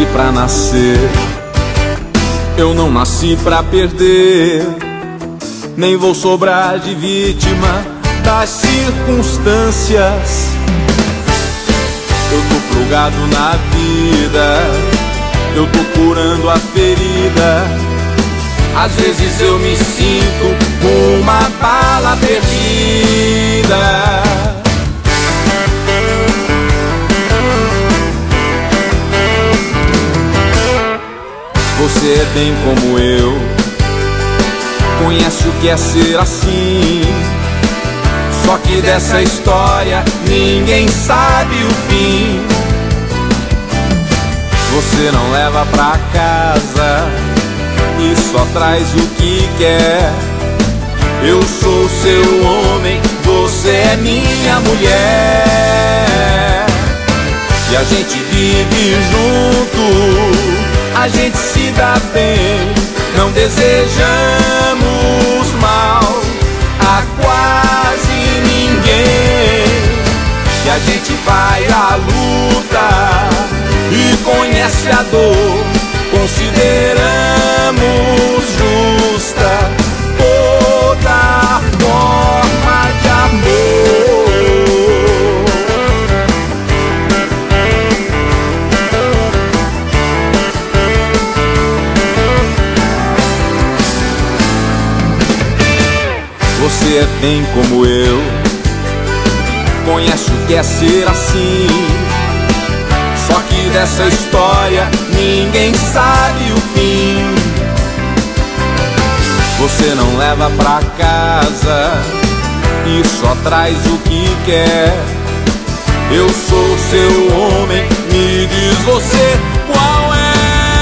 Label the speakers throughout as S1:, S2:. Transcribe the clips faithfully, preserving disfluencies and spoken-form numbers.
S1: pra nascer. Eu não nasci pra perder, nem vou sobrar de vítima das circunstâncias. Eu tô plugado na vida, eu tô curando a ferida. Às vezes eu me sinto uma bala perdida. Você é bem como eu, conhece o que é ser assim. Só que dessa história ninguém sabe o fim. Você não leva pra casa e só traz o que quer. Eu sou seu homem, você é minha mulher. E a gente vive junto, a gente se dá bem, não desejamos mal a quase ninguém. E a gente vai à luta e conhece a dor, consideramos justa toda forma de amor. Você é bem como eu, conhece o que é ser assim. Só que dessa história ninguém sabe o fim. Você não leva pra casa e só traz o que quer. Eu sou seu homem, me diz você qual é.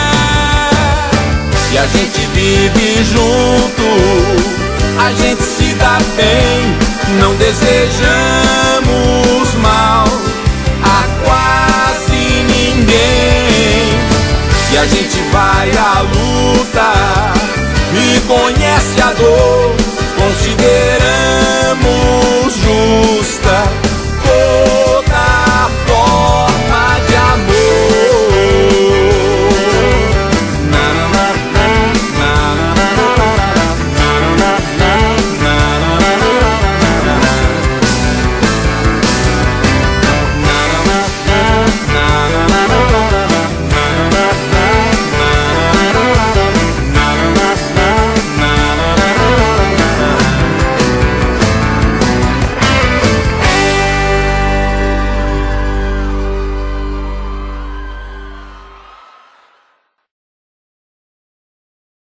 S1: E a gente vive junto, a gente se dá bem, não desejamos mal a quase ninguém. E a gente vai à luta e conhece a dor, consideramos justa toda forma de amor. Na, na, na, na, na, na, na, na, na.